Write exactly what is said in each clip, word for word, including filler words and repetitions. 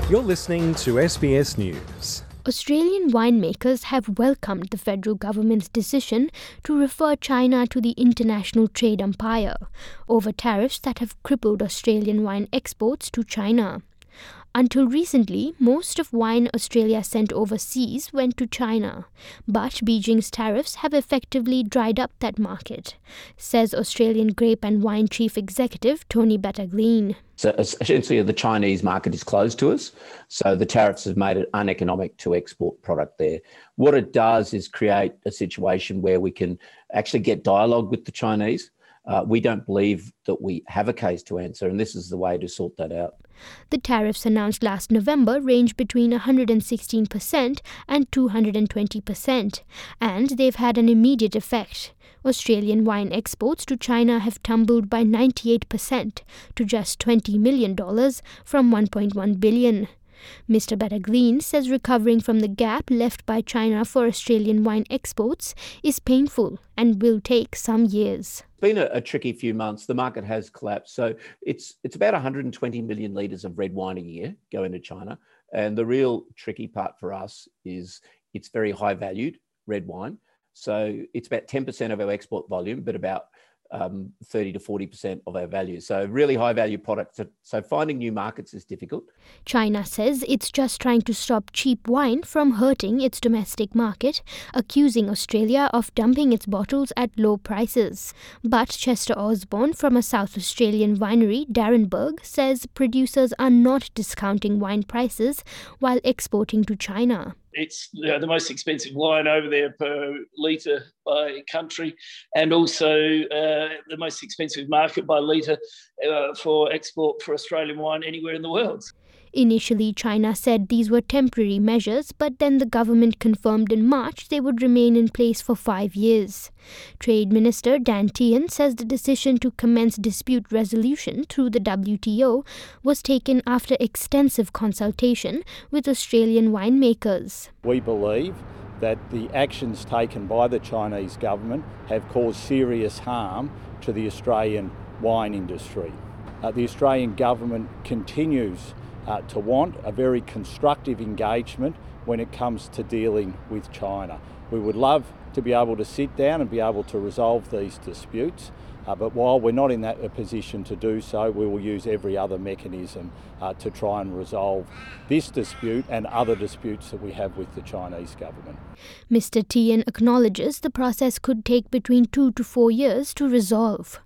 You're listening to S B S News. Australian winemakers have welcomed the federal government's decision to refer China to the international trade umpire over tariffs that have crippled Australian wine exports to China. Until recently, most of wine Australia sent overseas went to China, but Beijing's tariffs have effectively dried up that market, says Australian Grape and Wine Chief Executive Tony Battaglin. So essentially the Chinese market is closed to us, so the tariffs have made it uneconomic to export product there. What it does is create a situation where we can actually get dialogue with the Chinese. Uh, we don't believe that we have a case to answer, and this is the way to sort that out. The tariffs announced last November range between one hundred sixteen percent and two hundred twenty percent, and they've had an immediate effect. Australian wine exports to China have tumbled by ninety-eight percent to just twenty million dollars from one point one billion dollars. Mister Battaglin says recovering from the gap left by China for Australian wine exports is painful and will take some years. It's been a, a tricky few months. The market has collapsed. So it's it's about one hundred twenty million litres of red wine a year going to China. And the real tricky part for us is it's very high valued red wine. So it's about ten percent of our export volume, but about um, thirty to forty percent of our value. So really high value products. So, so finding new markets is difficult. China says it's just trying to stop cheap wine from hurting its domestic market, accusing Australia of dumping its bottles at low prices. But Chester Osborne from a South Australian winery, Darrenburg, says producers are not discounting wine prices while exporting to China. It's you know, the most expensive wine over there per litre by country, and also uh, the most expensive market by litre uh, for export for Australian wine anywhere in the world. Initially, China said these were temporary measures, but then the government confirmed in March they would remain in place for five years. Trade Minister Dan Tehan says the decision to commence dispute resolution through the W T O was taken after extensive consultation with Australian winemakers. We believe that the actions taken by the Chinese government have caused serious harm to the Australian wine industry. Uh, the Australian government continues Uh, to want a very constructive engagement when it comes to dealing with China. We would love to be able to sit down and be able to resolve these disputes, uh, but while we're not in that a position to do so, we will use every other mechanism uh, to try and resolve this dispute and other disputes that we have with the Chinese government. Mister Tehan acknowledges the process could take between two to four years to resolve.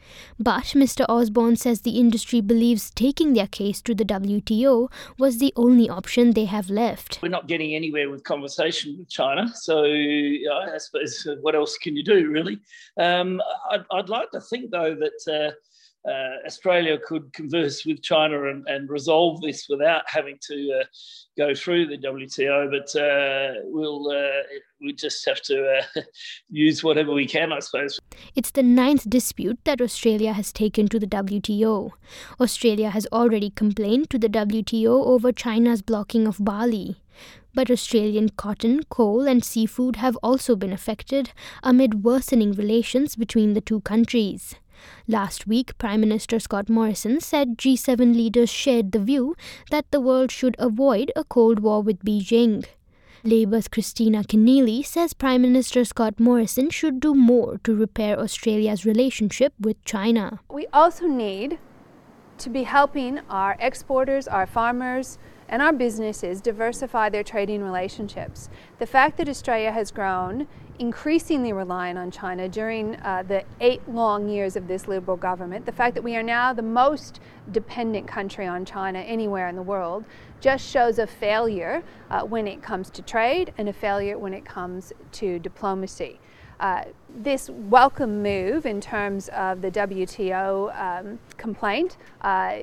But Mister Osborne says the industry believes taking their case to the W T O was the only option they have left. We're not getting anywhere with conversation with China, so you know, I suppose uh, what else can you do, really? Um, I'd, I'd like to think, though, that uh, uh, Australia could converse with China and, and resolve this without having to uh, go through the W T O, but uh, we'll uh, we just have to uh, use whatever we can, I suppose. It's the ninth dispute that Australia has taken to the W T O. Australia has already complained to the W T O over China's blocking of barley. But Australian cotton, coal and seafood have also been affected amid worsening relations between the two countries. Last week, Prime Minister Scott Morrison said G seven leaders shared the view that the world should avoid a Cold War with Beijing. Labour's Christina Keneally says Prime Minister Scott Morrison should do more to repair Australia's relationship with China. We also need to be helping our exporters, our farmers, and our businesses diversify their trading relationships. The fact that Australia has grown increasingly reliant on China during uh, the eight long years of this Liberal government, the fact that we are now the most dependent country on China anywhere in the world, just shows a failure uh, when it comes to trade and a failure when it comes to diplomacy. Uh, this welcome move in terms of the W T O um, complaint uh,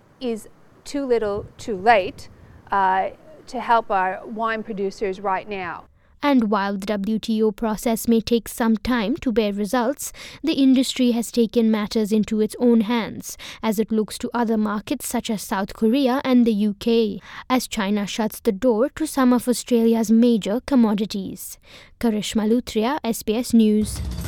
is too little too late uh, to help our wine producers right now. And while the W T O process may take some time to bear results, the industry has taken matters into its own hands as it looks to other markets such as South Korea and the U K, as China shuts the door to some of Australia's major commodities. Karishma Luthria, S B S News.